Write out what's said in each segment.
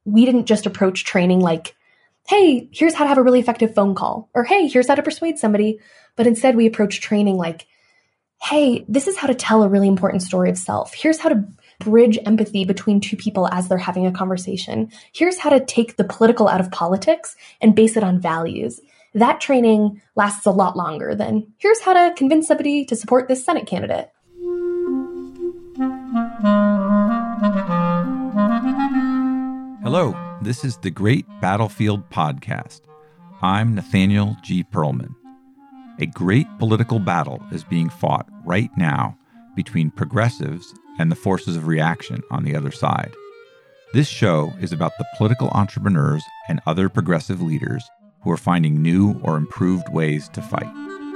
we didn't just approach training like, hey, here's how to have a really effective phone call, or hey, here's how to persuade somebody. But instead we approached training like, hey, this is how to tell a really important story of self. Here's how to bridge empathy between two people as they're having a conversation. Here's how to take the political out of politics and base it on values. That training lasts a lot longer than here's how to convince somebody to support this Senate candidate. Hello, this is the Great Battlefield Podcast. I'm Nathaniel G. Pearlman. A great political battle is being fought right now between progressives and the forces of reaction on the other side. This show is about the political entrepreneurs and other progressive leaders who are finding new or improved ways to fight.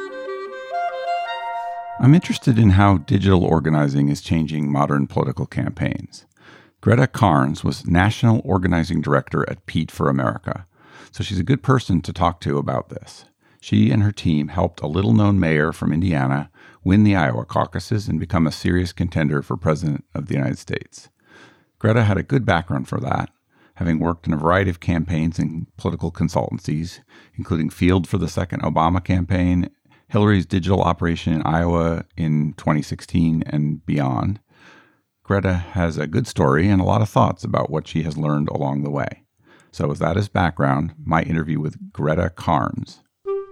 I'm interested in how digital organizing is changing modern political campaigns. Greta Carnes was National Organizing Director at Peat for America, so she's a good person to talk to about this. She and her team helped a little-known mayor from Indiana win the Iowa caucuses and become a serious contender for president of the United States. Greta had a good background for that, having worked in a variety of campaigns and political consultancies, including Field for the second Obama campaign, Hillary's digital operation in Iowa in 2016 and beyond. Greta has a good story and a lot of thoughts about what she has learned along the way. So with that as background, my interview with Greta Carnes.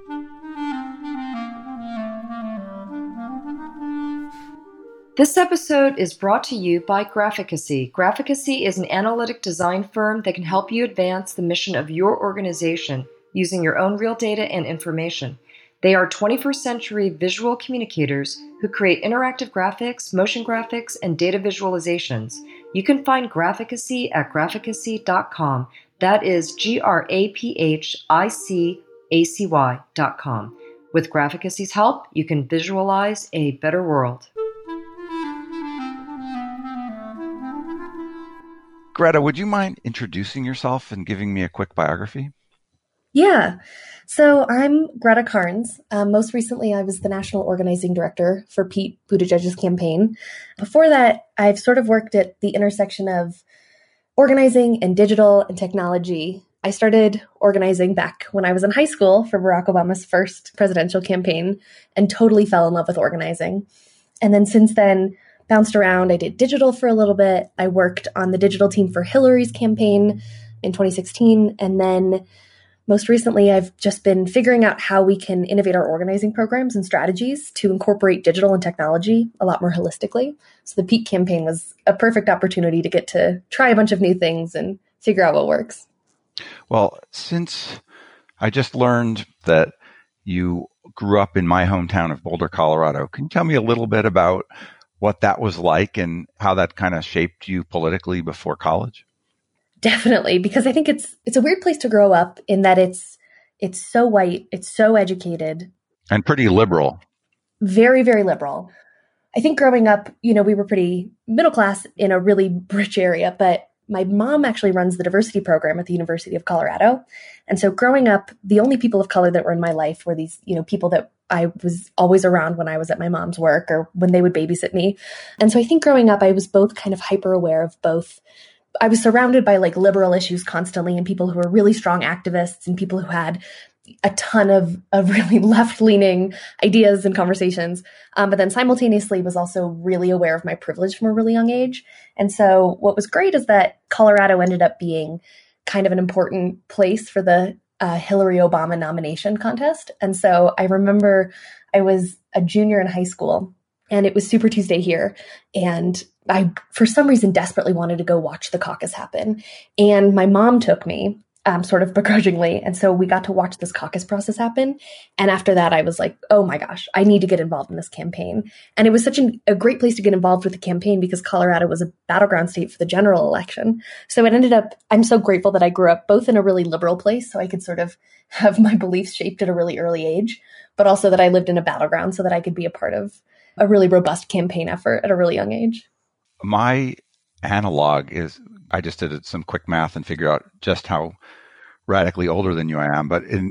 This episode is brought to you by Graphicacy. Graphicacy is an analytic design firm that can help you advance the mission of your organization using your own real data and information. They are 21st century visual communicators who create interactive graphics, motion graphics, and data visualizations. You can find Graphicacy at graphicacy.com. That is GRAPHICACY.com. With Graphicacy's help, you can visualize a better world. Greta, would you mind introducing yourself and giving me a quick biography? Yeah. So I'm Greta Carnes. Most recently, I was the National Organizing Director for Pete Buttigieg's campaign. Before that, I've sort of worked at the intersection of organizing and digital and technology. I started organizing back when I was in high school for Barack Obama's first presidential campaign and totally fell in love with organizing. And then since then, bounced around. I did digital for a little bit. I worked on the digital team for Hillary's campaign in 2016. And then most recently, I've just been figuring out how we can innovate our organizing programs and strategies to incorporate digital and technology a lot more holistically. So the Peak campaign was a perfect opportunity to get to try a bunch of new things and figure out what works. Well, since I just learned that you grew up in my hometown of Boulder, Colorado, can you tell me a little bit about what that was like and how that kind of shaped you politically before college? Definitely, because I think it's a weird place to grow up in that it's so white, it's so educated. And pretty liberal. Very, very liberal. I think growing up, we were pretty middle class in a really rich area, but my mom actually runs the diversity program at the University of Colorado. And so growing up, the only people of color that were in my life were these, people that I was always around when I was at my mom's work or when they would babysit me. And so I think growing up, I was both kind of hyper aware of both. I was surrounded by like liberal issues constantly and people who were really strong activists and people who had a ton of really left-leaning ideas and conversations. But then simultaneously was also really aware of my privilege from a really young age. And so what was great is that Colorado ended up being kind of an important place for the Hillary Obama nomination contest. And so I remember I was a junior in high school and it was Super Tuesday here. And I, for some reason, desperately wanted to go watch the caucus happen. And my mom took me sort of begrudgingly. And so we got to watch this caucus process happen. And after that, I was like, oh my gosh, I need to get involved in this campaign. And it was such a great place to get involved with the campaign because Colorado was a battleground state for the general election. So it ended up, I'm so grateful that I grew up both in a really liberal place so I could sort of have my beliefs shaped at a really early age, but also that I lived in a battleground so that I could be a part of a really robust campaign effort at a really young age. My analog is, I just did some quick math and figured out just how radically older than you I am. But in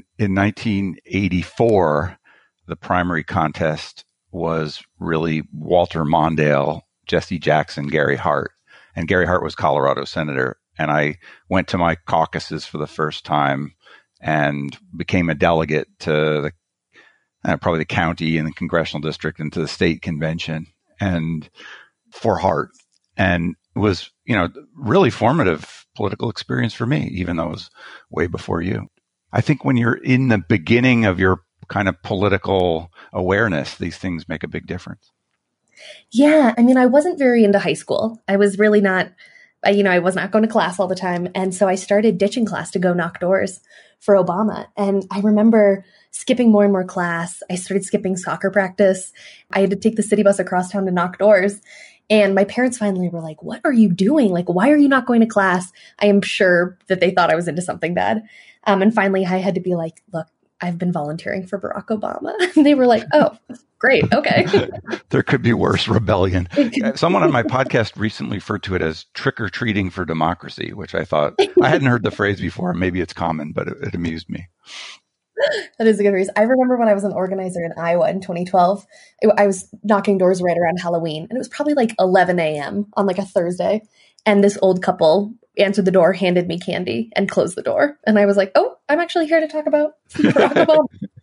1984, the primary contest was really Walter Mondale, Jesse Jackson, Gary Hart. And Gary Hart was Colorado senator. And I went to my caucuses for the first time and became a delegate to probably the county and the congressional district and to the state convention and for Hart. And it was, really formative political experience for me, even though it was way before you. I think when you're in the beginning of your kind of political awareness, these things make a big difference. Yeah. I mean, I wasn't very into high school. I was really not, I was not going to class all the time. And so I started ditching class to go knock doors for Obama. And I remember skipping more and more class. I started skipping soccer practice. I had to take the city bus across town to knock doors. And my parents finally were like, what are you doing? Like, why are you not going to class? I am sure that they thought I was into something bad. And finally, I had to be like, look, I've been volunteering for Barack Obama. And they were like, oh, great. Okay. There could be worse rebellion. Someone on my podcast recently referred to it as trick-or-treating for democracy, which I thought, I hadn't heard the phrase before. Maybe it's common, but it amused me. That is a good reason. I remember when I was an organizer in Iowa in 2012, I was knocking doors right around Halloween. And it was probably like 11 a.m. on like a Thursday. And this old couple answered the door, handed me candy, and closed the door. And I was like, oh, I'm actually here to talk about Barack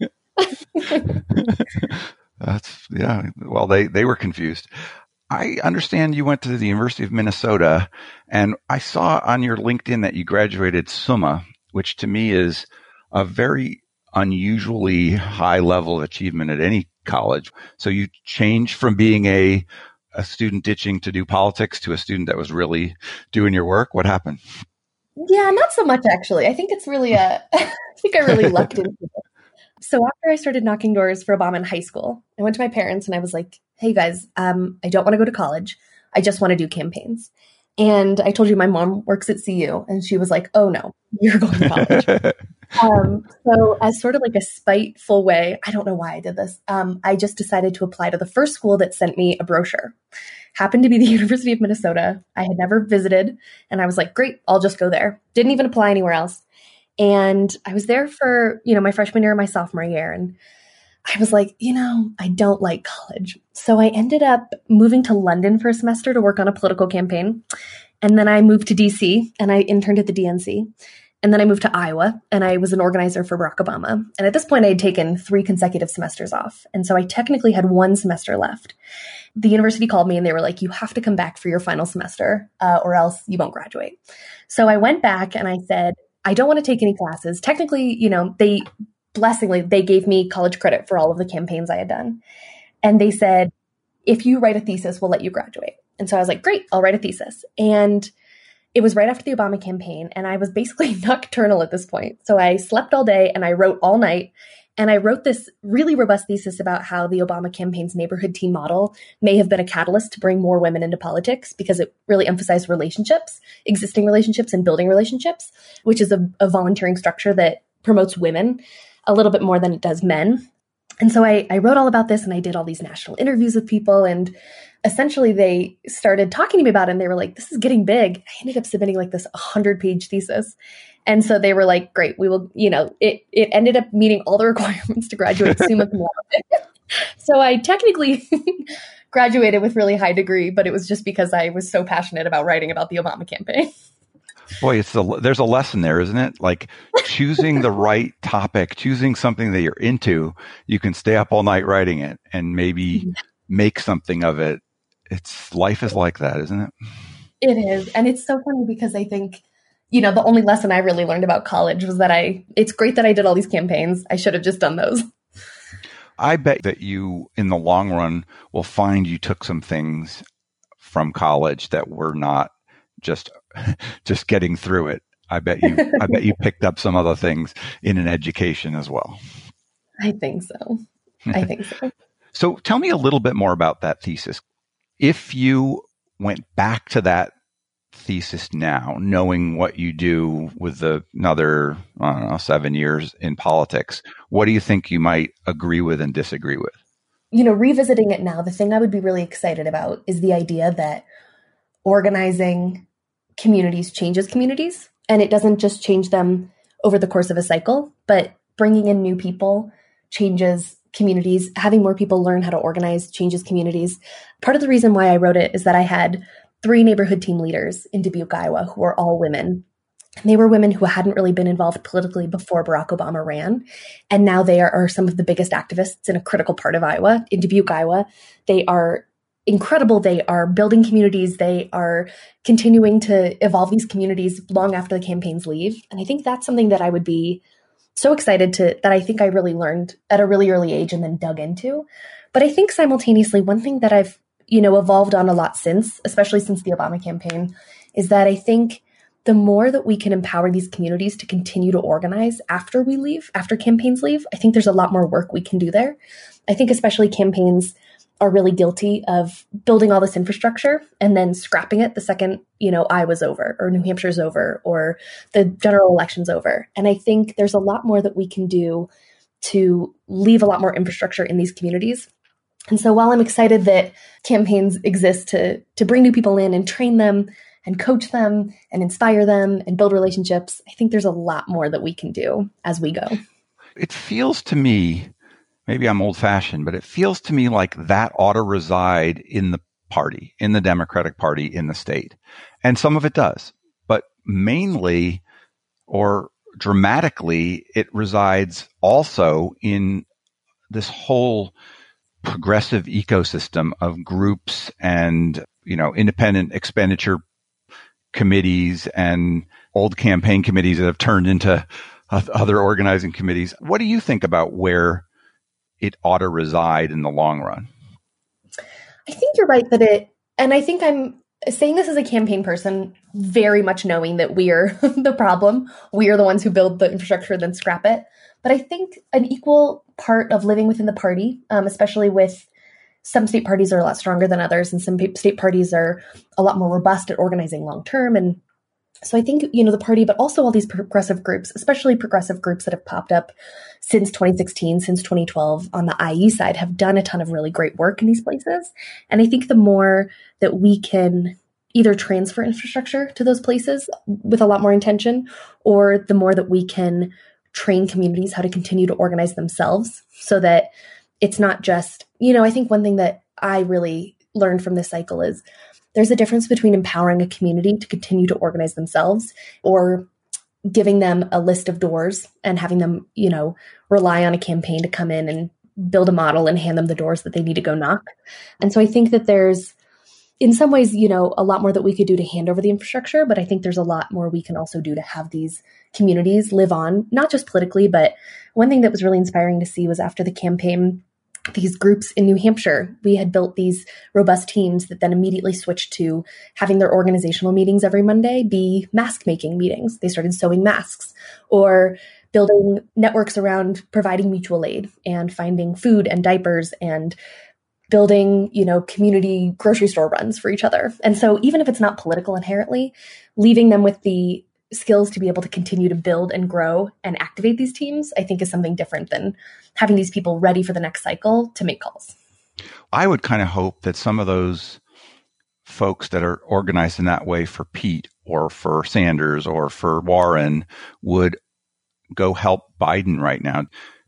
Obama. Yeah. Well, they were confused. I understand you went to the University of Minnesota, and I saw on your LinkedIn that you graduated summa, which to me is a very unusually high level of achievement at any college. So you changed from being a student ditching to do politics to a student that was really doing your work. What happened? Yeah, not so much, actually. I think it's really I think I really lucked into it. So after I started knocking doors for Obama in high school, I went to my parents and I was like, hey guys, I don't want to go to college. I just want to do campaigns. And I told you my mom works at CU, and she was like, oh no, you're going to college. So as sort of like a spiteful way, I don't know why I did this. I just decided to apply to the first school that sent me a brochure. Happened to be the University of Minnesota. I had never visited, and I was like, great, I'll just go there. Didn't even apply anywhere else. And I was there for, my freshman year and my sophomore year. And I was like, I don't like college. So I ended up moving to London for a semester to work on a political campaign. And then I moved to DC and I interned at the DNC. And then I moved to Iowa and I was an organizer for Barack Obama. And at this point, I had taken 3 consecutive semesters off. And so I technically had 1 semester left. The university called me and they were like, you have to come back for your final semester or else you won't graduate. So I went back and I said, I don't want to take any classes. Technically, they blessingly, they gave me college credit for all of the campaigns I had done. And they said, if you write a thesis, we'll let you graduate. And so I was like, great, I'll write a thesis. And it was right after the Obama campaign. And I was basically nocturnal at this point. So I slept all day and I wrote all night. And I wrote this really robust thesis about how the Obama campaign's neighborhood team model may have been a catalyst to bring more women into politics because it really emphasized relationships, existing relationships and building relationships, which is a volunteering structure that promotes women a little bit more than it does men. And so I wrote all about this and I did all these national interviews with people, and essentially they started talking to me about it and they were like, this is getting big. I ended up submitting like this 100-page thesis. And so they were like, great, we will, it ended up meeting all the requirements to graduate summa cum laude. So I technically graduated with really high degree, but it was just because I was so passionate about writing about the Obama campaign. Boy, there's a lesson there, isn't it? Like choosing the right topic, choosing something that you're into, you can stay up all night writing it and maybe make something of it. Life is like that, isn't it? It is. And it's so funny because I think, the only lesson I really learned about college was that it's great that I did all these campaigns. I should have just done those. I bet that you, in the long run, will find you took some things from college that were not just getting through it. I bet you picked up some other things in an education as well. I think so. So tell me a little bit more about that thesis. If you went back to that thesis now, knowing what you do with another, 7 years in politics, what do you think you might agree with and disagree with? Revisiting it now, the thing I would be really excited about is the idea that organizing communities changes communities. And it doesn't just change them over the course of a cycle, but bringing in new people changes communities. Having more people learn how to organize changes communities. Part of the reason why I wrote it is that I had 3 neighborhood team leaders in Dubuque, Iowa, who are all women. And they were women who hadn't really been involved politically before Barack Obama ran. And now they are some of the biggest activists in a critical part of Iowa, in Dubuque, Iowa. They are incredible. They are building communities. They are continuing to evolve these communities long after the campaigns leave. And I think that's something that I would be so excited that I think I really learned at a really early age and then dug into. But I think simultaneously, one thing that I've, evolved on a lot since, especially since the Obama campaign, is that I think the more that we can empower these communities to continue to organize after we leave, after campaigns leave, I think there's a lot more work we can do there. I think especially campaigns are really guilty of building all this infrastructure and then scrapping it the second, Iowa's over or New Hampshire's over or the general election's over. And I think there's a lot more that we can do to leave a lot more infrastructure in these communities. And so while I'm excited that campaigns exist to bring new people in and train them and coach them and inspire them and build relationships, I think there's a lot more that we can do as we go. It feels to me, maybe I'm old-fashioned, but it feels to me like that ought to reside in the party, in the Democratic Party, in the state. And some of it does. But mainly or dramatically, it resides also in this whole progressive ecosystem of groups and, independent expenditure committees and old campaign committees that have turned into other organizing committees. What do you think about where it ought to reside in the long run? I think you're right and I think I'm saying this as a campaign person, very much knowing that we are the problem. We are the ones who build the infrastructure, then scrap it. But I think an equal part of living within the party, especially with some state parties are a lot stronger than others, and some state parties are a lot more robust at organizing long-term. And so I think, the party, but also all these progressive groups, especially progressive groups that have popped up since 2016, since 2012 on the IE side, have done a ton of really great work in these places. And I think the more that we can either transfer infrastructure to those places with a lot more intention, or the more that we can train communities how to continue to organize themselves so that it's not just, I think one thing that I really learned from this cycle is there's a difference between empowering a community to continue to organize themselves or giving them a list of doors and having them, rely on a campaign to come in and build a model and hand them the doors that they need to go knock. And so I think that there's, in some ways, a lot more that we could do to hand over the infrastructure, but I think there's a lot more we can also do to have these communities live on, not just politically, but one thing that was really inspiring to see was after the campaign, these groups in New Hampshire, we had built these robust teams that then immediately switched to having their organizational meetings every Monday be mask making meetings. They started sewing masks or building networks around providing mutual aid and finding food and diapers and building, community grocery store runs for each other. And so even if it's not political inherently, leaving them with the skills to be able to continue to build and grow and activate these teams, I think is something different than having these people ready for the next cycle to make calls. I would kind of hope that some of those folks that are organized in that way for Pete or for Sanders or for Warren would go help Biden right now.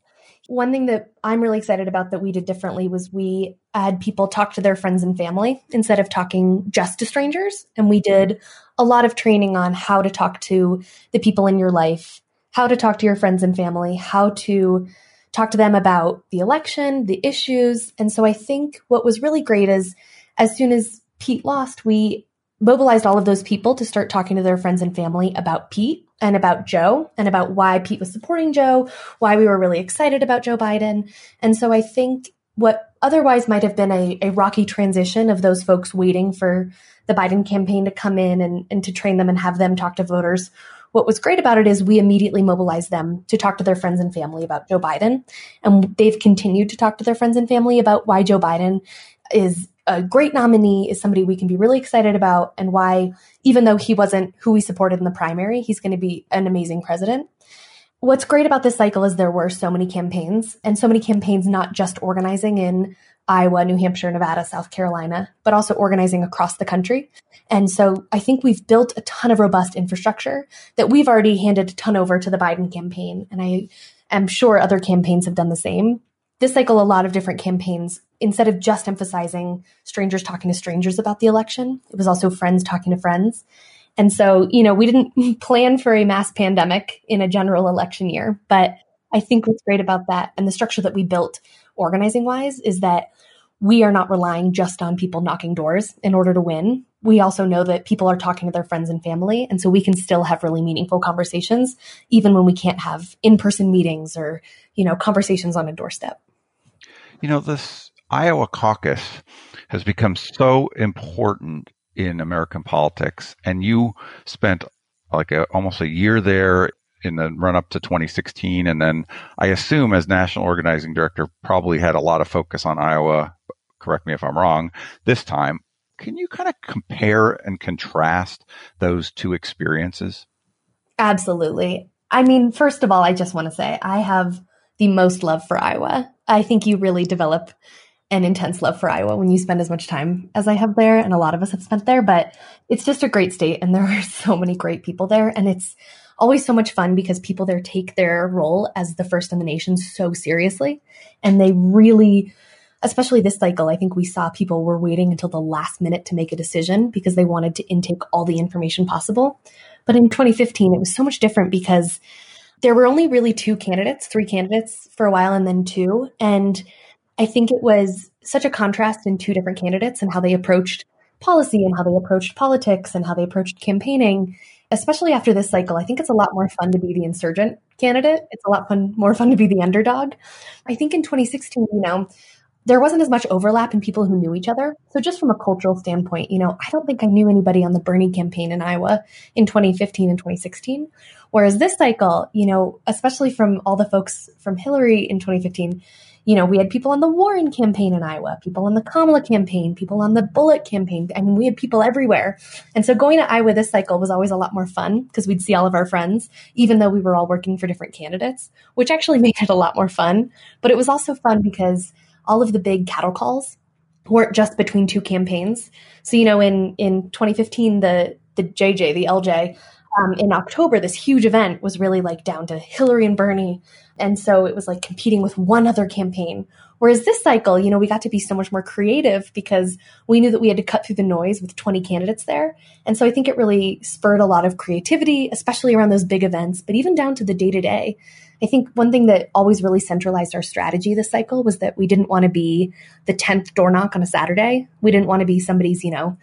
One thing that I'm really excited about that we did differently was we had people talk to their friends and family instead of talking just to strangers. And we did a lot of training on how to talk to the people in your life, how to talk to your friends and family, how to talk to them about the election, the issues. And so I think what was really great is as soon as Pete lost, we mobilized all of those people to start talking to their friends and family about Pete and about Joe and about why Pete was supporting Joe, why we were really excited about Joe Biden. And so I think what otherwise might have been a rocky transition of those folks waiting for the Biden campaign to come in and to train them and have them talk to voters, what was great about it is we immediately mobilized them to talk to their friends and family about Joe Biden. And they've continued to talk to their friends and family about why Joe Biden is a great nominee, is somebody we can be really excited about, and why, even though he wasn't who we supported in the primary, he's going to be an amazing president. What's great about this cycle is there were so many campaigns, and so many campaigns not just organizing in Iowa, New Hampshire, Nevada, South Carolina, but also organizing across the country. And so I think we've built a ton of robust infrastructure that we've already handed a ton over to the Biden campaign. And I am sure other campaigns have done the same. This cycle, a lot of different campaigns instead of just emphasizing strangers talking to strangers about the election, it was also friends talking to friends. And so, we didn't plan for a mass pandemic in a general election year, but I think what's great about that and the structure that we built organizing wise is that we are not relying just on people knocking doors in order to win. We also know that people are talking to their friends and family. And so we can still have really meaningful conversations, even when we can't have in-person meetings or, conversations on a doorstep. This Iowa caucus has become so important in American politics. And you spent almost a year there in the run up to 2016. And then I assume as national organizing director, probably had a lot of focus on Iowa. Correct me if I'm wrong this time. Can you kind of compare and contrast those two experiences? Absolutely. I mean, first of all, I just want to say I have the most love for Iowa. I think you really develop an intense love for Iowa when you spend as much time as I have there, and a lot of us have spent there, but it's just a great state and there are so many great people there, and it's always so much fun because people there take their role as the first in the nation so seriously, and they really, especially this cycle, I think we saw people were waiting until the last minute to make a decision because they wanted to intake all the information possible. But in 2015, it was so much different because there were only really three candidates for a while and then two, and I think it was such a contrast in two different candidates and how they approached policy and how they approached politics and how they approached campaigning, especially after this cycle. I think it's a lot more fun to be the insurgent candidate. It's a lot more fun to be the underdog. I think in 2016, there wasn't as much overlap in people who knew each other. So just from a cultural standpoint, I don't think I knew anybody on the Bernie campaign in Iowa in 2015 and 2016. Whereas this cycle, especially from all the folks from Hillary in 2015, we had people on the Warren campaign in Iowa, people on the Kamala campaign, people on the Bullock campaign. I mean, we had people everywhere. And so going to Iowa this cycle was always a lot more fun because we'd see all of our friends, even though we were all working for different candidates, which actually made it a lot more fun. But it was also fun because all of the big cattle calls weren't just between two campaigns. So, in 2015, the LJ, in October, this huge event was really down to Hillary and Bernie. And so it was competing with one other campaign. Whereas this cycle, we got to be so much more creative because we knew that we had to cut through the noise with 20 candidates there. And so I think it really spurred a lot of creativity, especially around those big events, but even down to the day-to-day. I think one thing that always really centralized our strategy this cycle was that we didn't want to be the 10th door knock on a Saturday. We didn't want to be somebody's,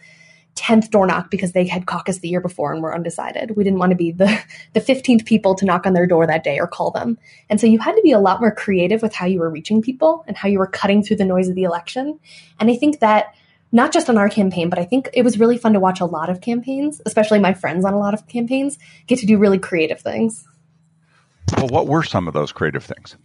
10th door knock because they had caucus the year before and were undecided. We didn't want to be the 15th people to knock on their door that day or call them. And so you had to be a lot more creative with how you were reaching people and how you were cutting through the noise of the election. And I think that not just on our campaign, but I think it was really fun to watch a lot of campaigns, especially my friends on a lot of campaigns, get to do really creative things. Well, what were some of those creative things?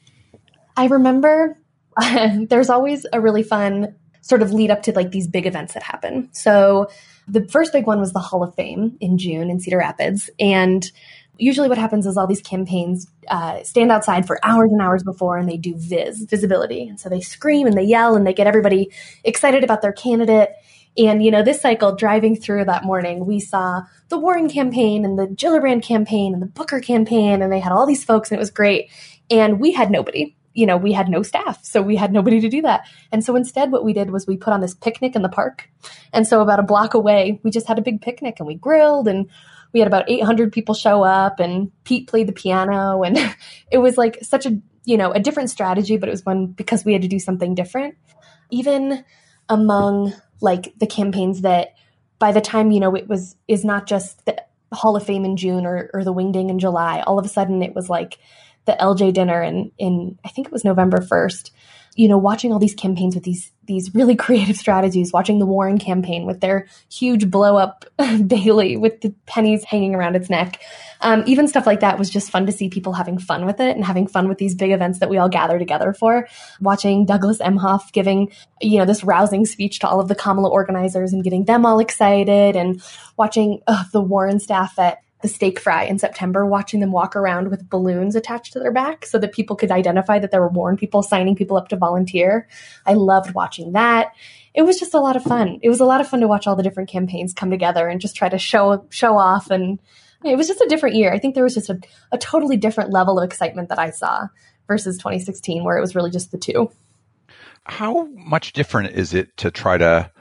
I remember there's always a really fun sort of lead up to these big events that happen. So the first big one was the Hall of Fame in June in Cedar Rapids. And usually what happens is all these campaigns stand outside for hours and hours before, and they do visibility. And so they scream and they yell and they get everybody excited about their candidate. And, this cycle driving through that morning, we saw the Warren campaign and the Gillibrand campaign and the Booker campaign, and they had all these folks and it was great. And we had nobody. We had no staff, so we had nobody to do that. And so instead what we did was we put on this picnic in the park. And so about a block away, we just had a big picnic and we grilled and we had about 800 people show up and Pete played the piano. And it was such a, a different strategy, but it was one because we had to do something different. Even among the campaigns that by the time, is not just the Hall of Fame in June or the Wingding in July. All of a sudden it was the LJ dinner in I think it was November 1st, watching all these campaigns with these really creative strategies, watching the Warren campaign with their huge blow up Bailey with the pennies hanging around its neck. Even stuff like that was just fun to see people having fun with it and having fun with these big events that we all gather together for. Watching Douglas Emhoff giving, this rousing speech to all of the Kamala organizers and getting them all excited, and watching the Warren staff at the steak fry in September, watching them walk around with balloons attached to their back so that people could identify that there were Warren people signing people up to volunteer. I loved watching that. It was just a lot of fun. It was a lot of fun to watch all the different campaigns come together and just try to show off. And it was just a different year. I think there was just a totally different level of excitement that I saw versus 2016, where it was really just the two. How much different is it to try to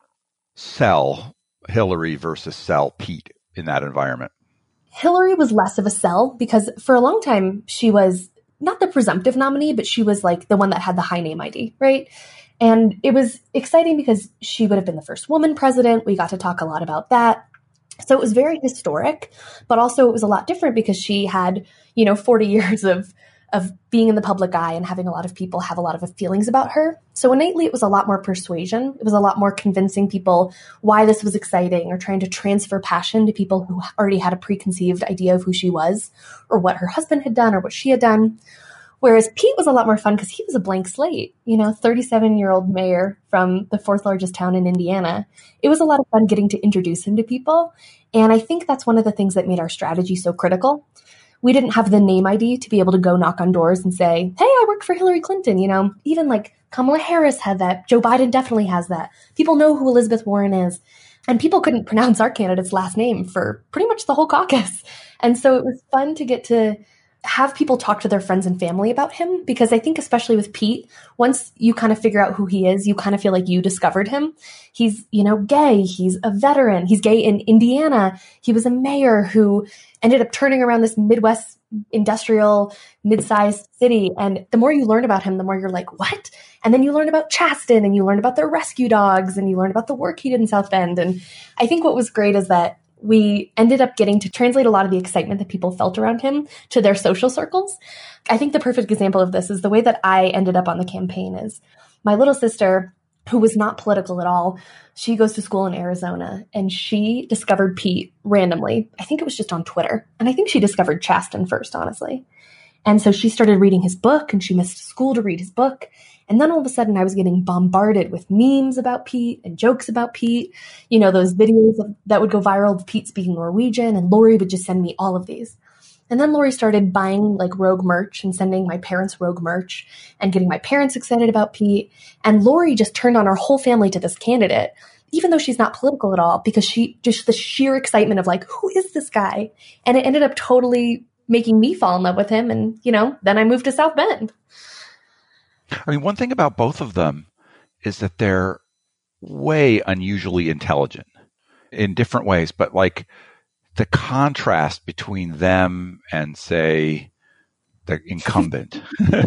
sell Hillary versus sell Pete in that environment? Hillary was less of a sell because for a long time, she was not the presumptive nominee, but she was like the one that had the high name ID, right? And it was exciting because she would have been the first woman president. We got to talk a lot about that. So it was very historic, but also it was a lot different because she had, 40 years of being in the public eye and having a lot of people have a lot of feelings about her. So innately, it was a lot more persuasion. It was a lot more convincing people why this was exciting or trying to transfer passion to people who already had a preconceived idea of who she was or what her husband had done or what she had done. Whereas Pete was a lot more fun because he was a blank slate, 37-year-old mayor from the fourth largest town in Indiana. It was a lot of fun getting to introduce him to people. And I think that's one of the things that made our strategy so critical. We didn't have the name ID to be able to go knock on doors and say, hey, I worked for Hillary Clinton. Even like Kamala Harris had that. Joe Biden definitely has that. People know who Elizabeth Warren is. And people couldn't pronounce our candidate's last name for pretty much the whole caucus. And so it was fun to get to have people talk to their friends and family about him, because I think especially with Pete, once you kind of figure out who he is, you kind of feel like you discovered him. He's, gay. He's a veteran. He's gay in Indiana. He was a mayor who ended up turning around this Midwest industrial mid-sized city. And the more you learn about him, the more you're like, what? And then you learn about Chasten and you learn about their rescue dogs and you learn about the work he did in South Bend. And I think what was great is that we ended up getting to translate a lot of the excitement that people felt around him to their social circles. I think the perfect example of this is the way that I ended up on the campaign is my little sister, who was not political at all. She goes to school in Arizona and she discovered Pete randomly. I think it was just on Twitter. And I think she discovered Chasten first, honestly. And so she started reading his book and she missed school to read his book. And then all of a sudden I was getting bombarded with memes about Pete and jokes about Pete, those videos that would go viral of Pete speaking Norwegian, and Lori would just send me all of these. And then Lori started buying like Rogue merch and sending my parents Rogue merch and getting my parents excited about Pete. And Lori just turned on our whole family to this candidate, even though she's not political at all, because she just the sheer excitement of like, who is this guy? And it ended up totally making me fall in love with him. And, then I moved to South Bend. I mean, one thing about both of them is that they're way unusually intelligent in different ways, but like the contrast between them and, say, the incumbent,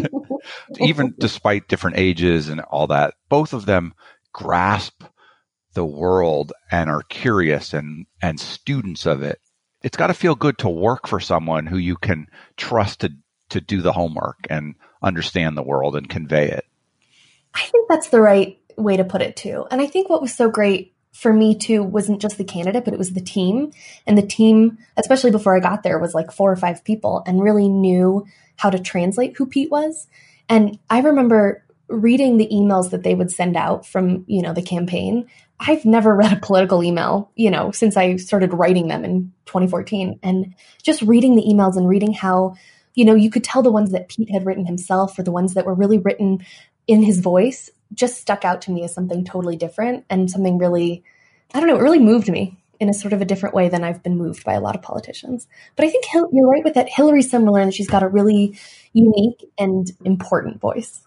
even despite different ages and all that, both of them grasp the world and are curious and students of it. It's got to feel good to work for someone who you can trust to do the homework and understand the world and convey it. I think that's the right way to put it too. And I think what was so great for me too wasn't just the candidate, but it was the team. And the team, especially before I got there, was like 4 or 5 people and really knew how to translate who Pete was. And I remember reading the emails that they would send out from, the campaign. I've never read a political email, since I started writing them in 2014. And just reading the emails and reading how, you could tell the ones that Pete had written himself or the ones that were really written in his voice just stuck out to me as something totally different and something really, it really moved me in a sort of a different way than I've been moved by a lot of politicians. But I think you're right with that. Hillary's similar and she's got a really unique and important voice.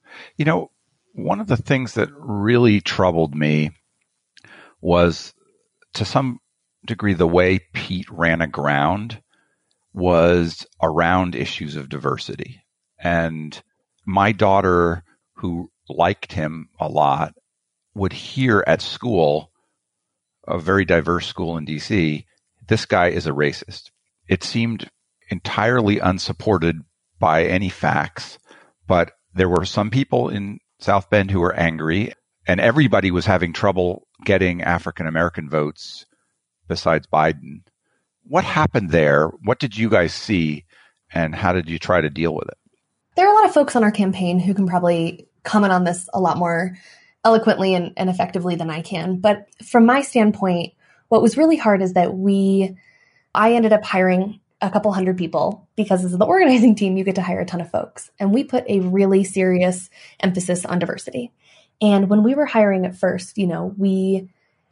One of the things that really troubled me was, to some degree, the way Pete ran aground was around issues of diversity. And my daughter, who liked him a lot, would hear at school, a very diverse school in DC, this guy is a racist. It seemed entirely unsupported by any facts, but there were some people in South Bend who were angry, and everybody was having trouble getting African American votes besides Biden. What happened there? What did you guys see, and how did you try to deal with it? There are a lot of folks on our campaign who can probably comment on this a lot more eloquently and effectively than I can. But from my standpoint, what was really hard is that I ended up hiring a couple hundred people, because as the organizing team, you get to hire a ton of folks. And we put a really serious emphasis on diversity. And when we were hiring at first, we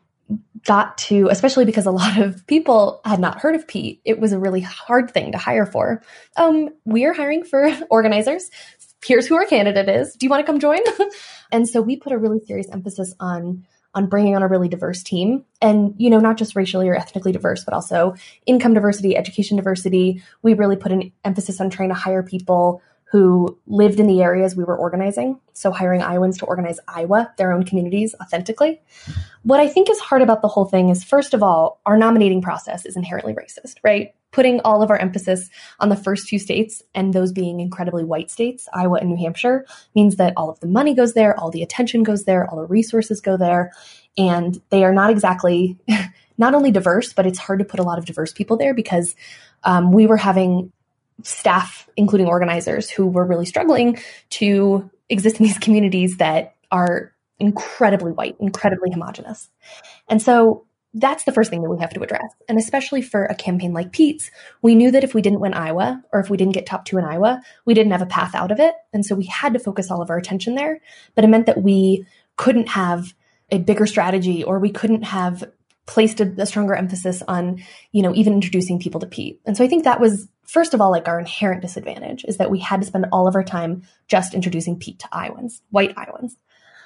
got to, especially because a lot of people had not heard of Pete, it was a really hard thing to hire for. We are hiring for organizers, here's who our candidate is. Do you want to come join? And so we put a really serious emphasis on bringing on a really diverse team, and, not just racially or ethnically diverse, but also income diversity, education diversity. We really put an emphasis on trying to hire people who lived in the areas we were organizing. So hiring Iowans to organize Iowa, their own communities, authentically. What I think is hard about the whole thing is, first of all, our nominating process is inherently racist, right? Putting all of our emphasis on the first two states, and those being incredibly white states, Iowa and New Hampshire, means that all of the money goes there, all the attention goes there, all the resources go there. And they are not exactly, not only diverse, but it's hard to put a lot of diverse people there because we were having staff, including organizers, who were really struggling to exist in these communities that are incredibly white, incredibly homogenous. And so that's the first thing that we have to address. And especially for a campaign like Pete's, we knew that if we didn't win Iowa, or if we didn't get top 2 in Iowa, we didn't have a path out of it. And so we had to focus all of our attention there. But it meant that we couldn't have a bigger strategy, or we couldn't have placed a stronger emphasis on, even introducing people to Pete. And so I think that was, first of all, like our inherent disadvantage, is that we had to spend all of our time just introducing Pete to Iowans, white Iowans.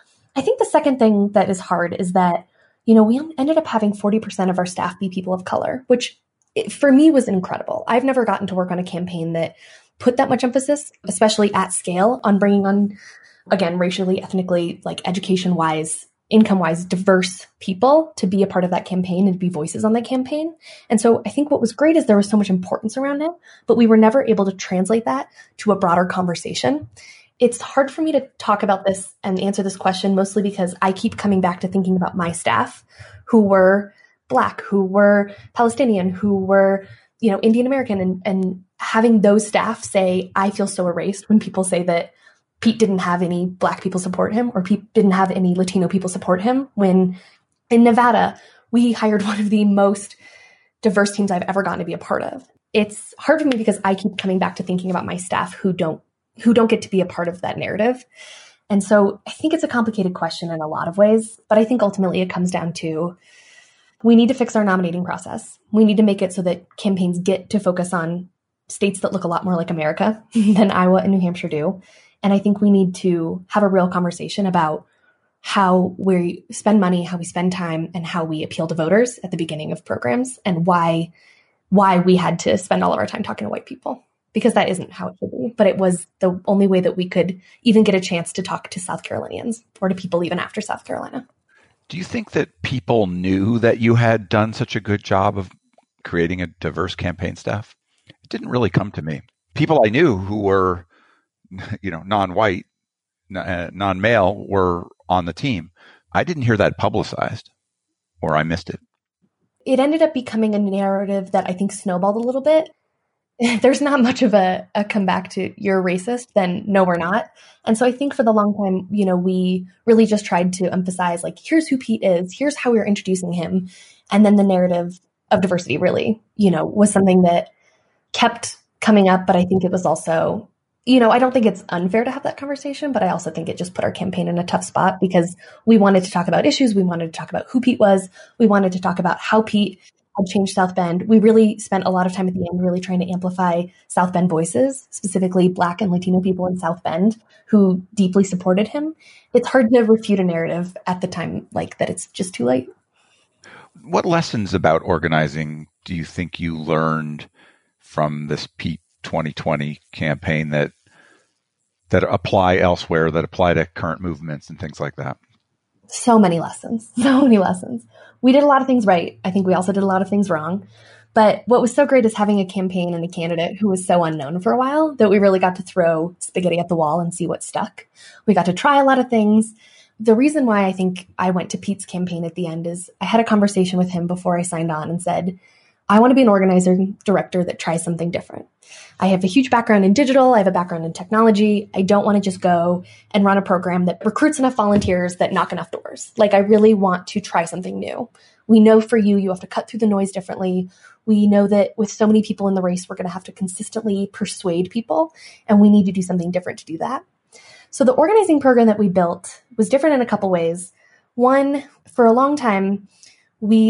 I think the second thing that is hard is that, we ended up having 40% of our staff be people of color, which for me was incredible. I've never gotten to work on a campaign that put that much emphasis, especially at scale, on bringing on, again, racially, ethnically, like education-wise, income-wise, diverse people to be a part of that campaign and to be voices on that campaign. And so I think what was great is there was so much importance around it, but we were never able to translate that to a broader conversation. It's hard for me to talk about this and answer this question, mostly because I keep coming back to thinking about my staff who were Black, who were Palestinian, who were, Indian American, and having those staff say, I feel so erased when people say that Pete didn't have any Black people support him, or Pete didn't have any Latino people support him, when in Nevada, we hired one of the most diverse teams I've ever gotten to be a part of. It's hard for me because I keep coming back to thinking about my staff who don't get to be a part of that narrative. And so I think it's a complicated question in a lot of ways, but I think ultimately it comes down to, we need to fix our nominating process. We need to make it so that campaigns get to focus on states that look a lot more like America than Iowa and New Hampshire do. And I think we need to have a real conversation about how we spend money, how we spend time, and how we appeal to voters at the beginning of programs, and why we had to spend all of our time talking to white people. Because that isn't how it should be. But it was the only way that we could even get a chance to talk to South Carolinians, or to people even after South Carolina. Do you think that people knew that you had done such a good job of creating a diverse campaign staff? It didn't really come to me. People I knew who were, non-white, non-male, were on the team. I didn't hear that publicized, or I missed it. It ended up becoming a narrative that I think snowballed a little bit. There's not much of a comeback to "you're racist," then "no, we're not." And so I think for the long time, we really just tried to emphasize, like, here's who Pete is, here's how we're introducing him. And then the narrative of diversity really, was something that kept coming up. But I think it was also, I don't think it's unfair to have that conversation, but I also think it just put our campaign in a tough spot, because we wanted to talk about issues. We wanted to talk about who Pete was. We wanted to talk about how Pete had changed South Bend. We really spent a lot of time at the end really trying to amplify South Bend voices, specifically Black and Latino people in South Bend who deeply supported him. It's hard to refute a narrative at the time like that. It's just too late. What lessons about organizing do you think you learned from this Pete 2020 campaign that apply elsewhere, that apply to current movements and things like that? So many lessons. We did a lot of things right. I think we also did a lot of things wrong. But what was so great is having a campaign and a candidate who was so unknown for a while that we really got to throw spaghetti at the wall and see what stuck. We got to try a lot of things. The reason why I think I went to Pete's campaign at the end is I had a conversation with him before I signed on and said, I want to be an organizer director that tries something different. I have a huge background in digital. I have a background in technology. I don't want to just go and run a program that recruits enough volunteers that knock enough doors. Like, I really want to try something new. We know for you have to cut through the noise differently. We know that with so many people in the race, we're going to have to consistently persuade people, and we need to do something different to do that. So the organizing program that we built was different in a couple ways. One, for a long time, we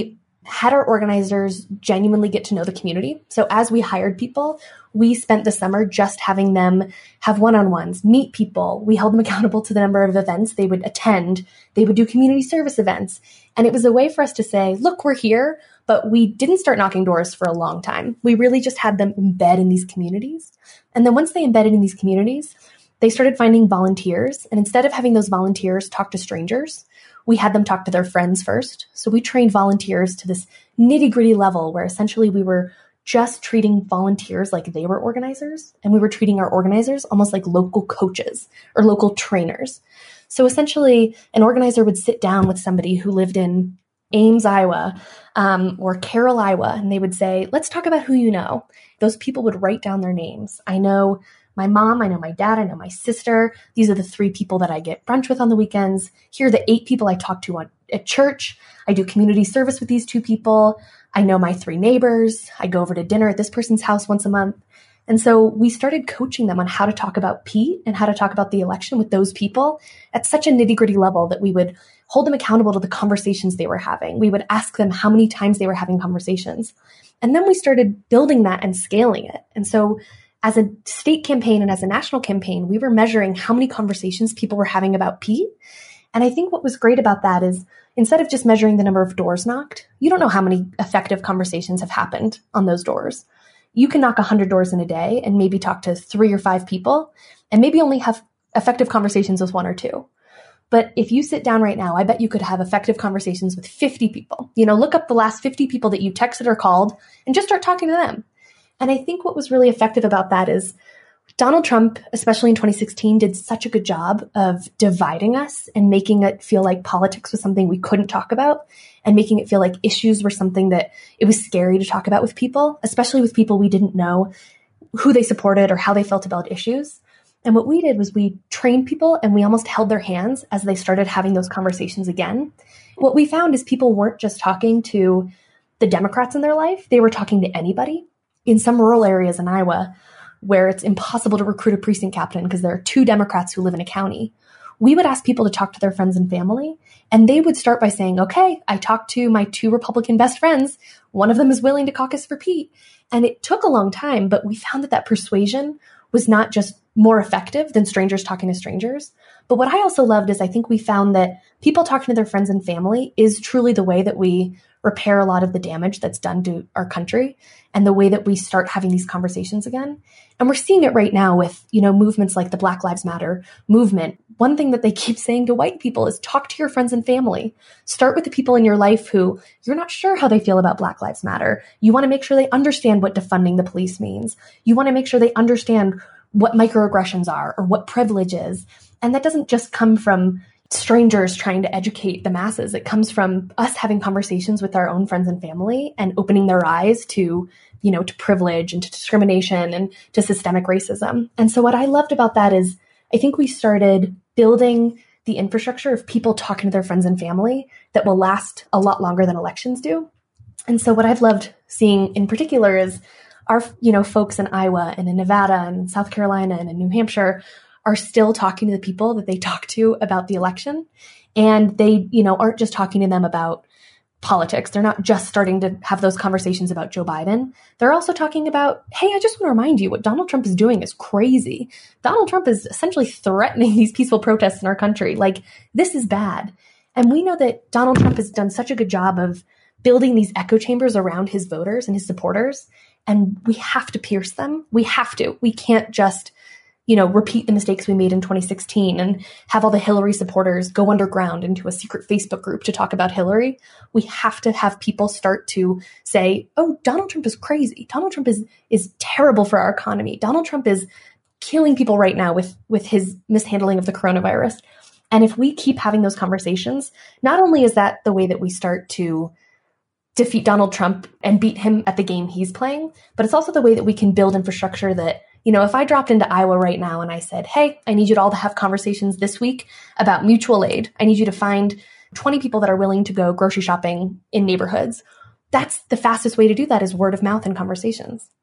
had our organizers genuinely get to know the community. So as we hired people, we spent the summer just having them have one-on-ones, meet people. We held them accountable to the number of events they would attend. They would do community service events. And it was a way for us to say, look, we're here, but we didn't start knocking doors for a long time. We really just had them embed in these communities. And then once they embedded in these communities, they started finding volunteers. And instead of having those volunteers talk to strangers, we had them talk to their friends first. So we trained volunteers to this nitty-gritty level where essentially we were just treating volunteers like they were organizers, and we were treating our organizers almost like local coaches or local trainers. So essentially, an organizer would sit down with somebody who lived in Ames, Iowa, or Carroll, Iowa, and they would say, let's talk about who you know. Those people would write down their names. I know my mom, I know my dad, I know my sister. These are the 3 people that I get brunch with on the weekends. Here are the 8 people I talk to at church. I do community service with these 2 people. I know my 3 neighbors. I go over to dinner at this person's house once a month. And so we started coaching them on how to talk about Pete and how to talk about the election with those people at such a nitty-gritty level that we would hold them accountable to the conversations they were having. We would ask them how many times they were having conversations. And then we started building that and scaling it. And so as a state campaign and as a national campaign, we were measuring how many conversations people were having about Pete. And I think what was great about that is instead of just measuring the number of doors knocked, you don't know how many effective conversations have happened on those doors. You can knock 100 doors in a day and maybe talk to 3 or 5 people and maybe only have effective conversations with 1 or 2. But if you sit down right now, I bet you could have effective conversations with 50 people. Look up the last 50 people that you texted or called and just start talking to them. And I think what was really effective about that is Donald Trump, especially in 2016, did such a good job of dividing us and making it feel like politics was something we couldn't talk about and making it feel like issues were something that it was scary to talk about with people, especially with people we didn't know who they supported or how they felt about issues. And what we did was we trained people and we almost held their hands as they started having those conversations again. What we found is people weren't just talking to the Democrats in their life, they were talking to anybody. In some rural areas in Iowa, where it's impossible to recruit a precinct captain because there are 2 Democrats who live in a county, we would ask people to talk to their friends and family, and they would start by saying, okay, I talked to my 2 Republican best friends. One of them is willing to caucus for Pete. And it took a long time, but we found that persuasion was not just more effective than strangers talking to strangers. But what I also loved is I think we found that people talking to their friends and family is truly the way that we repair a lot of the damage that's done to our country and the way that we start having these conversations again. And we're seeing it right now with, movements like the Black Lives Matter movement. One thing that they keep saying to white people is talk to your friends and family. Start with the people in your life who you're not sure how they feel about Black Lives Matter. You want to make sure they understand what defunding the police means. You want to make sure they understand what microaggressions are or what privilege is. And that doesn't just come from strangers trying to educate the masses. It comes from us having conversations with our own friends and family and opening their eyes to, to privilege and to discrimination and to systemic racism. And so what I loved about that is I think we started building the infrastructure of people talking to their friends and family that will last a lot longer than elections do. And so what I've loved seeing in particular is our, folks in Iowa and in Nevada and South Carolina and in New Hampshire are still talking to the people that they talk to about the election. And they, aren't just talking to them about politics. They're not just starting to have those conversations about Joe Biden. They're also talking about, hey, I just want to remind you what Donald Trump is doing is crazy. Donald Trump is essentially threatening these peaceful protests in our country. Like, this is bad. And we know that Donald Trump has done such a good job of building these echo chambers around his voters and his supporters. And we have to pierce them. We have to. We can't just repeat the mistakes we made in 2016 and have all the Hillary supporters go underground into a secret Facebook group to talk about Hillary. We have to have people start to say, oh, Donald Trump is crazy. Donald Trump is terrible for our economy. Donald Trump is killing people right now with his mishandling of the coronavirus. And if we keep having those conversations, not only is that the way that we start to defeat Donald Trump and beat him at the game he's playing, but it's also the way that we can build infrastructure that, if I dropped into Iowa right now and I said, hey, I need you all to have conversations this week about mutual aid. I need you to find 20 people that are willing to go grocery shopping in neighborhoods. That's the fastest way to do that is word of mouth and conversations.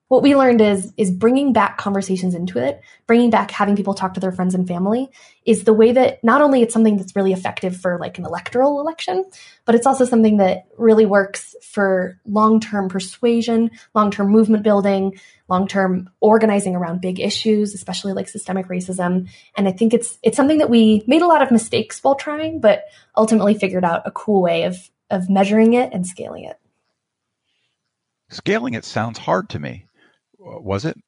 what we learned is bringing back conversations into it, bringing back having people talk to their friends and family is the way that not only it's something that's really effective for like an electoral election, but it's also something that really works for long-term persuasion, long-term movement building, long-term organizing around big issues, especially like systemic racism. And I think it's something that we made a lot of mistakes while trying, but ultimately figured out a cool way of measuring it and scaling it. Scaling it sounds hard to me. Was it?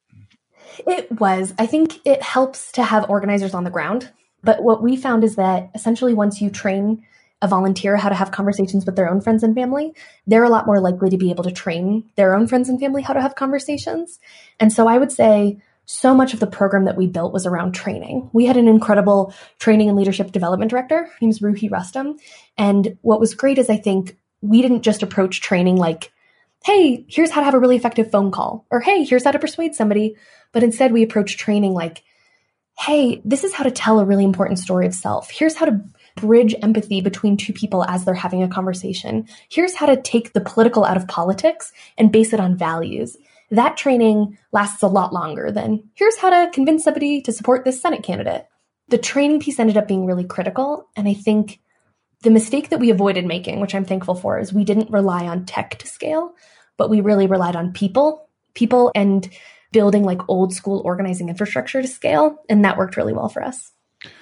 It was. I think it helps to have organizers on the ground. But what we found is that essentially once you train a volunteer how to have conversations with their own friends and family, they're a lot more likely to be able to train their own friends and family how to have conversations. And so I would say so much of the program that we built was around training. We had an incredible training and leadership development director. Her name's Ruhi Rustam. And what was great is I think we didn't just approach training like, hey, here's how to have a really effective phone call, or hey, here's how to persuade somebody. But instead we approach training like, hey, this is how to tell a really important story of self. Here's how to bridge empathy between two people as they're having a conversation. Here's how to take the political out of politics and base it on values. That training lasts a lot longer than here's how to convince somebody to support this Senate candidate. The training piece ended up being really critical. And I think the mistake that we avoided making, which I'm thankful for, is we didn't rely on tech to scale, but we really relied on people and building like old school organizing infrastructure to scale. And that worked really well for us.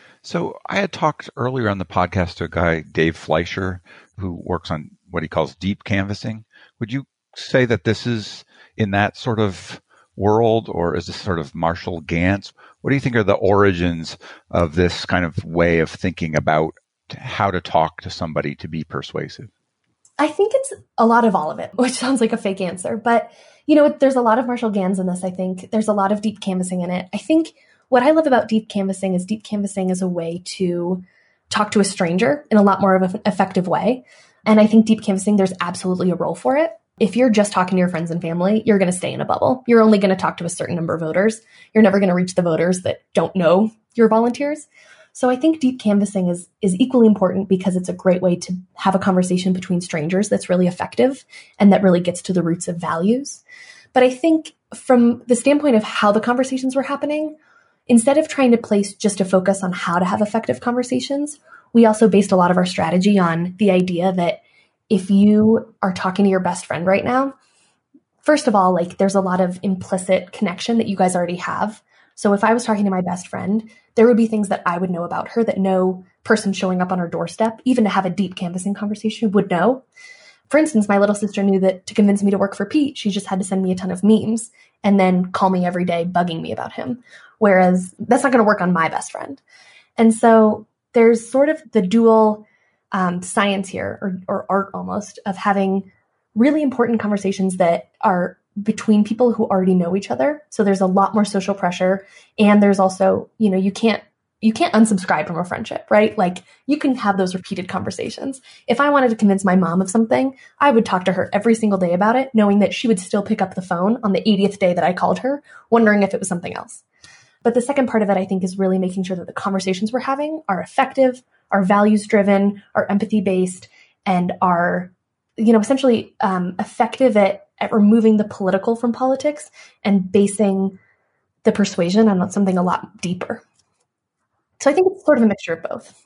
So I had talked earlier on the podcast to a guy, Dave Fleischer, who works on what he calls deep canvassing. Would you say that this is in that sort of world, or is this sort of Marshall Gantz? What do you think are the origins of this kind of way of thinking about how to talk to somebody to be persuasive? I think it's a lot of all of it, which sounds like a fake answer. But, there's a lot of Marshall Gantz in this, I think. There's a lot of deep canvassing in it. I think what I love about deep canvassing is a way to talk to a stranger in a lot more of an effective way. And I think deep canvassing, there's absolutely a role for it. If you're just talking to your friends and family, you're going to stay in a bubble. You're only going to talk to a certain number of voters. You're never going to reach the voters that don't know your volunteers. So I think deep canvassing is equally important because it's a great way to have a conversation between strangers that's really effective and that really gets to the roots of values. But I think from the standpoint of how the conversations were happening, instead of trying to place just a focus on how to have effective conversations, we also based a lot of our strategy on the idea that if you are talking to your best friend right now, first of all, like there's a lot of implicit connection that you guys already have. So if I was talking to my best friend, there would be things that I would know about her that no person showing up on her doorstep, even to have a deep canvassing conversation, would know. For instance, my little sister knew that to convince me to work for Pete, she just had to send me a ton of memes and then call me every day bugging me about him. Whereas that's not going to work on my best friend. And so there's sort of the dual science here, or art almost, of having really important conversations that are between people who already know each other. So there's a lot more social pressure. And there's also, you can't unsubscribe from a friendship, right? Like you can have those repeated conversations. If I wanted to convince my mom of something, I would talk to her every single day about it, knowing that she would still pick up the phone on the 80th day that I called her, wondering if it was something else. But the second part of it, I think, is really making sure that the conversations we're having are effective, are values driven, are empathy based, and are, essentially effective at removing the political from politics and basing the persuasion on something a lot deeper. So I think it's sort of a mixture of both.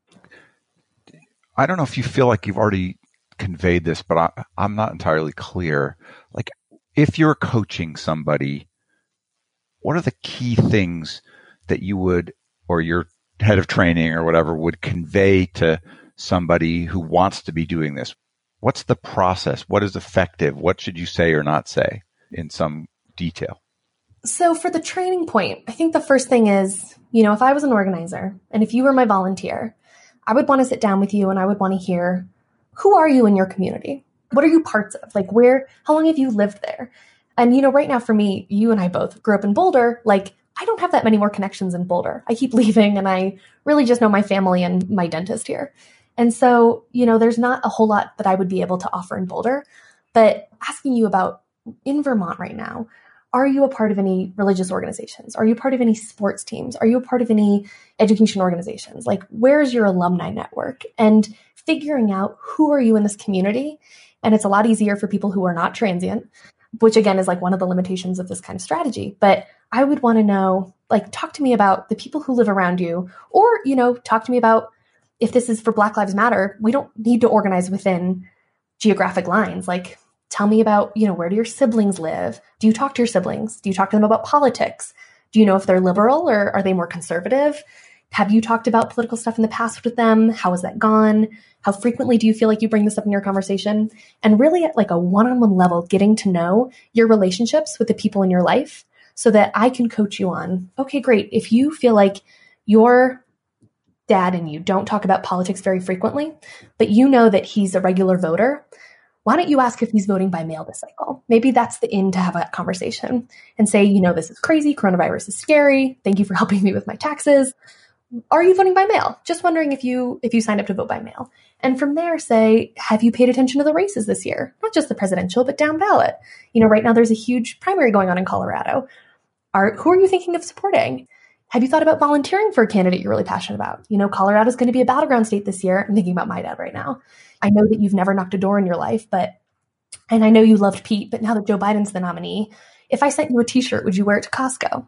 I don't know if you feel like you've already conveyed this, but I'm not entirely clear. Like, if you're coaching somebody, what are the key things that you would, or your head of training or whatever, would convey to somebody who wants to be doing this? What's the process? What is effective? What should you say or not say in some detail? So for the training point, I think the first thing is, if I was an organizer and if you were my volunteer, I would want to sit down with you and I would want to hear, who are you in your community? What are you parts of? Like how long have you lived there? And, right now for me, you and I both grew up in Boulder. Like I don't have that many more connections in Boulder. I keep leaving and I really just know my family and my dentist here. And so, there's not a whole lot that I would be able to offer in Boulder, but asking you about in Vermont right now, are you a part of any religious organizations? Are you part of any sports teams? Are you a part of any education organizations? Like, where's your alumni network? And figuring out who are you in this community. And it's a lot easier for people who are not transient which again is like one of the limitations of this kind of strategy. But I would want to know, like, talk to me about the people who live around you, or, talk to me about, if this is for Black Lives Matter, we don't need to organize within geographic lines. Like, tell me about, where do your siblings live? Do you talk to your siblings? Do you talk to them about politics? Do you know if they're liberal or are they more conservative? Have you talked about political stuff in the past with them? How has that gone? How frequently do you feel like you bring this up in your conversation? And really at like a one-on-one level, getting to know your relationships with the people in your life so that I can coach you on, okay, great. If you feel like your dad and you don't talk about politics very frequently, but you know that he's a regular voter, why don't you ask if he's voting by mail this cycle? Maybe that's the in to have that conversation and say, this is crazy. Coronavirus is scary. Thank you for helping me with my taxes. Are you voting by mail? Just wondering if you signed up to vote by mail. And from there, say, have you paid attention to the races this year? Not just the presidential, but down ballot. Right now there's a huge primary going on in Colorado. Who are you thinking of supporting? Have you thought about volunteering for a candidate you're really passionate about? Colorado is going to be a battleground state this year. I'm thinking about my dad right now. I know that you've never knocked a door in your life, and I know you loved Pete, but now that Joe Biden's the nominee, if I sent you a t-shirt, would you wear it to Costco?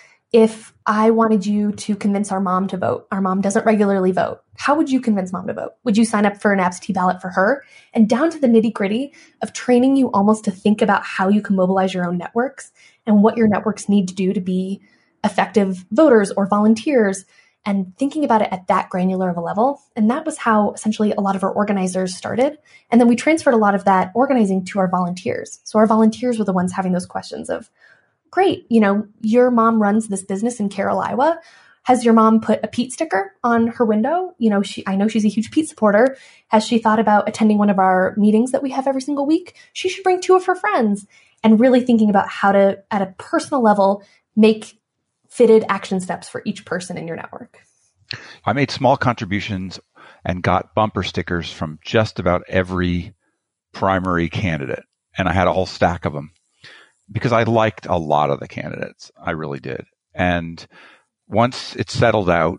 If I wanted you to convince our mom to vote, our mom doesn't regularly vote. How would you convince mom to vote? Would you sign up for an absentee ballot for her? And down to the nitty gritty of training you almost to think about how you can mobilize your own networks and what your networks need to do to be effective voters or volunteers, and thinking about it at that granular of a level. And that was how essentially a lot of our organizers started. And then we transferred a lot of that organizing to our volunteers. So our volunteers were the ones having those questions of, great, your mom runs this business in Carroll, Iowa. Has your mom put a Pete sticker on her window? I know she's a huge Pete supporter. Has she thought about attending one of our meetings that we have every single week? She should bring 2 of her friends. And really thinking about how to, at a personal level, make fitted action steps for each person in your network. I made small contributions and got bumper stickers from just about every primary candidate. And I had a whole stack of them because I liked a lot of the candidates. I really did. And once it settled out,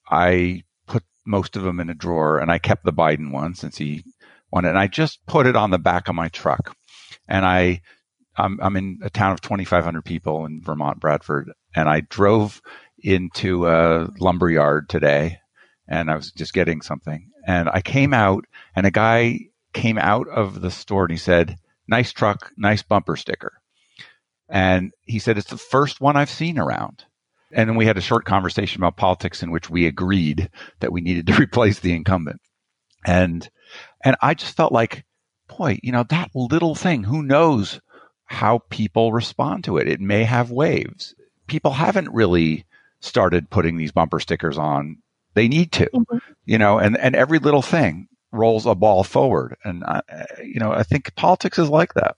I put most of them in a drawer, and I kept the Biden one since he won it. And I just put it on the back of my truck. And I'm in a town of 2,500 people in Vermont, Bradford, and I drove into a lumberyard today, and I was just getting something. And I came out, and a guy came out of the store, and he said, "Nice truck, nice bumper sticker." And he said, "It's the first one I've seen around." And then we had a short conversation about politics in which we agreed that we needed to replace the incumbent. And I just felt like, boy, that little thing, who knows how people respond to it. It may have waves. People haven't really started putting these bumper stickers on. They need to, and every little thing rolls a ball forward. And, I think politics is like that.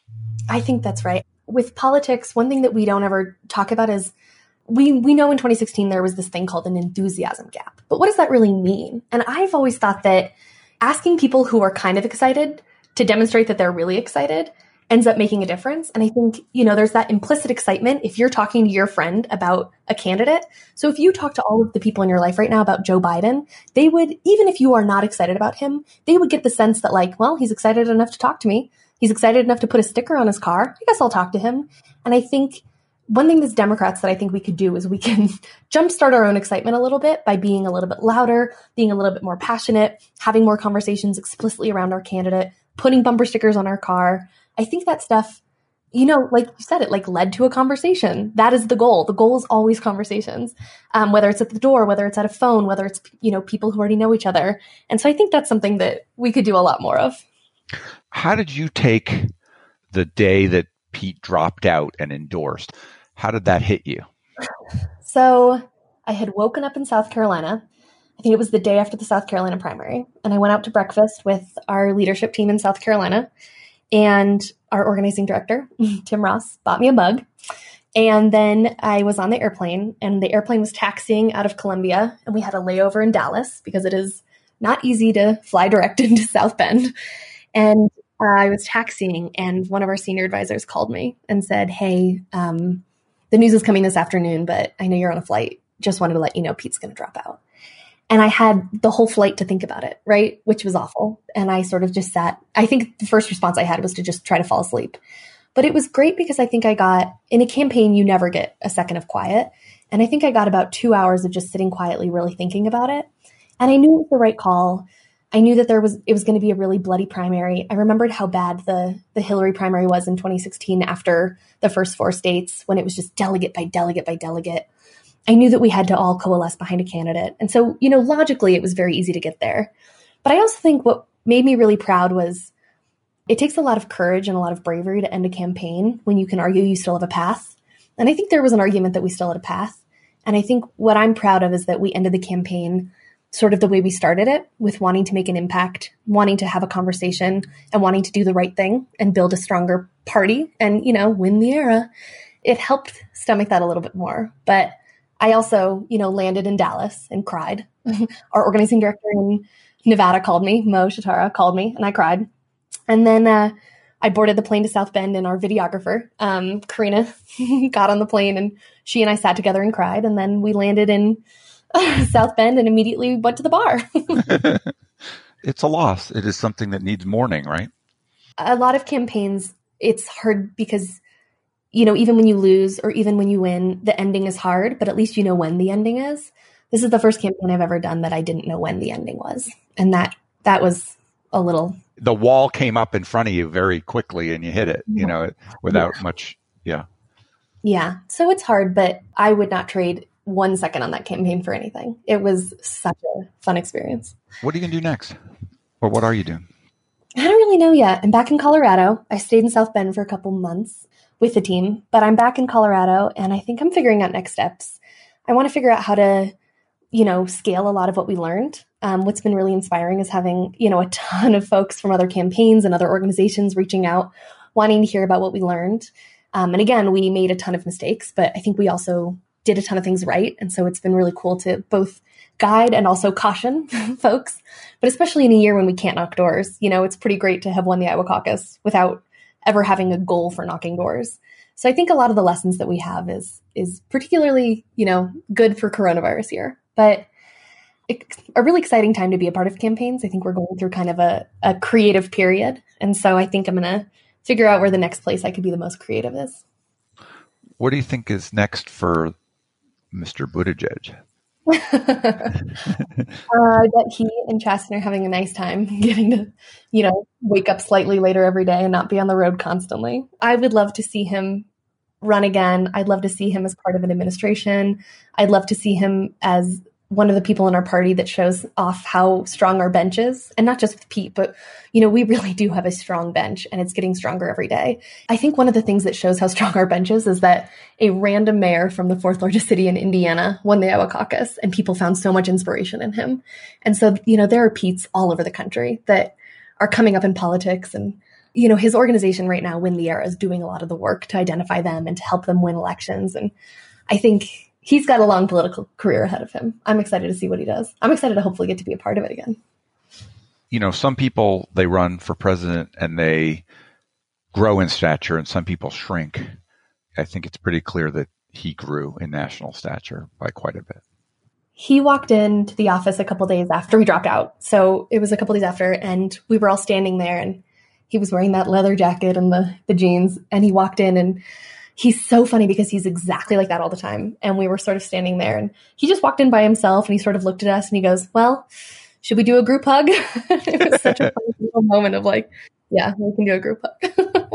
I think that's right. With politics, one thing that we don't ever talk about is we know in 2016 there was this thing called an enthusiasm gap. But what does that really mean? And I've always thought that asking people who are kind of excited to demonstrate that they're really excited ends up making a difference. And I think, there's that implicit excitement if you're talking to your friend about a candidate. So if you talk to all of the people in your life right now about Joe Biden, they would, even if you are not excited about him, they would get the sense that like, well, he's excited enough to talk to me. He's excited enough to put a sticker on his car. I guess I'll talk to him. And I think one thing as Democrats that I think we could do is we can jumpstart our own excitement a little bit by being a little bit louder, being a little bit more passionate, having more conversations explicitly around our candidate, putting bumper stickers on our car. I think that stuff, like you said, it like led to a conversation. That is the goal. The goal is always conversations, whether it's at the door, whether it's at a phone, whether it's, people who already know each other. And so I think that's something that we could do a lot more of. How did you take the day that Pete dropped out and endorsed? How did that hit you? So I had woken up in South Carolina. I think it was the day after the South Carolina primary. And I went out to breakfast with our leadership team in South Carolina. And our organizing director, Tim Ross, bought me a mug. And then I was on the airplane, and the airplane was taxiing out of Columbia, and we had a layover in Dallas because it is not easy to fly direct into South Bend. And I was taxiing, and one of our senior advisors called me and said, "Hey, the news is coming this afternoon, but I know you're on a flight. Just wanted to let you know Pete's going to drop out." And I had the whole flight to think about it, right? Which was awful. And I sort of just sat. I think the first response I had was to just try to fall asleep. But it was great because I think I got, in a campaign, you never get a second of quiet. And I think I got about 2 hours of just sitting quietly, really thinking about it. And I knew it was the right call. I knew that it was going to be a really bloody primary. I remembered how bad the Hillary primary was in 2016 after the first 4 states, when it was just delegate by delegate by delegate. I knew that we had to all coalesce behind a candidate. And so, logically, it was very easy to get there. But I also think what made me really proud was it takes a lot of courage and a lot of bravery to end a campaign when you can argue you still have a path. And I think there was an argument that we still had a path. And I think what I'm proud of is that we ended the campaign sort of the way we started it, with wanting to make an impact, wanting to have a conversation, and wanting to do the right thing and build a stronger party and, win the era. It helped stomach that a little bit more. But I also, landed in Dallas and cried. Our organizing director in Nevada called me, Mo Shatara called me, and I cried. And then I boarded the plane to South Bend, and our videographer, Karina, got on the plane, and she and I sat together and cried. And then we landed in South Bend and immediately went to the bar. It's a loss. It is something that needs mourning, right? A lot of campaigns, it's hard because, even when you lose or even when you win, the ending is hard, but at least you know when the ending is. This is the first campaign I've ever done that I didn't know when the ending was. And that was a little... The wall came up in front of you very quickly and you hit it, without much. Yeah. Yeah. So it's hard, but I would not trade 1 second on that campaign for anything. It was such a fun experience. What are you going to do next? Or what are you doing? I don't really know yet. I'm back in Colorado. I stayed in South Bend for a couple months with the team, but I'm back in Colorado and I think I'm figuring out next steps. I want to figure out how to, scale a lot of what we learned. What's been really inspiring is having, a ton of folks from other campaigns and other organizations reaching out, wanting to hear about what we learned. And again, we made a ton of mistakes, but I think we also did a ton of things right. And so it's been really cool to both guide and also caution folks, but especially in a year when we can't knock doors, it's pretty great to have won the Iowa caucus without ever having a goal for knocking doors. So I think a lot of the lessons that we have is particularly, good for coronavirus year, but it's a really exciting time to be a part of campaigns. I think we're going through kind of a creative period. And so I think I'm going to figure out where the next place I could be the most creative is. What do you think is next for Mr. Buttigieg? That he and Chasten are having a nice time getting to, wake up slightly later every day and not be on the road constantly. I would love to see him run again. I'd love to see him as part of an administration. I'd love to see him as one of the people in our party that shows off how strong our bench is. And not just with Pete, but, we really do have a strong bench and it's getting stronger every day. I think one of the things that shows how strong our bench is that a random mayor from the fourth largest city in Indiana won the Iowa caucus and people found so much inspiration in him. And so, there are Petes all over the country that are coming up in politics and, his organization right now, Win the Era, is doing a lot of the work to identify them and to help them win elections. And I think he's got a long political career ahead of him. I'm excited to see what he does. I'm excited to hopefully get to be a part of it again. Some people, they run for president and they grow in stature and some people shrink. I think it's pretty clear that he grew in national stature by quite a bit. He walked into the office a couple days after we dropped out. So it was a couple days after and we were all standing there and he was wearing that leather jacket and the jeans and he walked in and he's so funny because he's exactly like that all the time. And we were sort of standing there and he just walked in by himself and he sort of looked at us and he goes, well, should we do a group hug? It was such a funny little moment of like, yeah, we can do a group hug.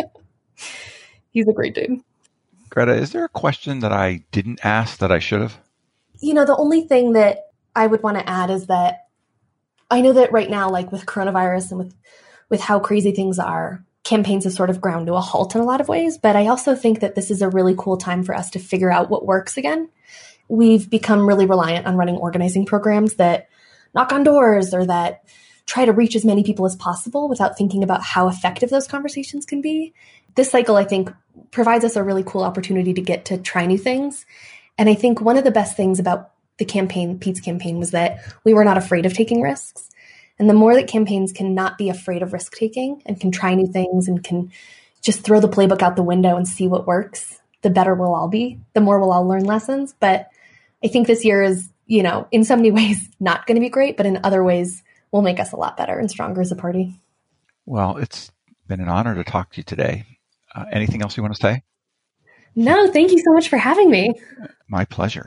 He's a great dude. Greta, is there a question that I didn't ask that I should have? The only thing that I would want to add is that I know that right now, like with coronavirus and with how crazy things are, campaigns have sort of ground to a halt in a lot of ways. But I also think that this is a really cool time for us to figure out what works again. We've become really reliant on running organizing programs that knock on doors or that try to reach as many people as possible without thinking about how effective those conversations can be. This cycle, I think, provides us a really cool opportunity to get to try new things. And I think one of the best things about the campaign, Pete's campaign, was that we were not afraid of taking risks. And the more that campaigns can not be afraid of risk taking and can try new things and can just throw the playbook out the window and see what works, the better we'll all be, the more we'll all learn lessons. But I think this year is, in so many ways not going to be great, but in other ways will make us a lot better and stronger as a party. Well, it's been an honor to talk to you today. Anything else you want to say? No, thank you so much for having me. My pleasure.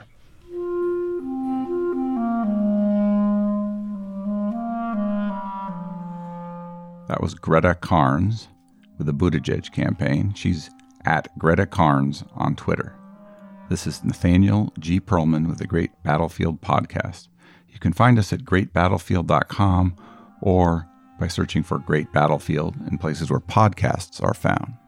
That was Greta Carnes with the Buttigieg campaign. She's at Greta Carnes on Twitter. This is Nathaniel G. Pearlman with the Great Battlefield Podcast. You can find us at greatbattlefield.com or by searching for Great Battlefield in places where podcasts are found.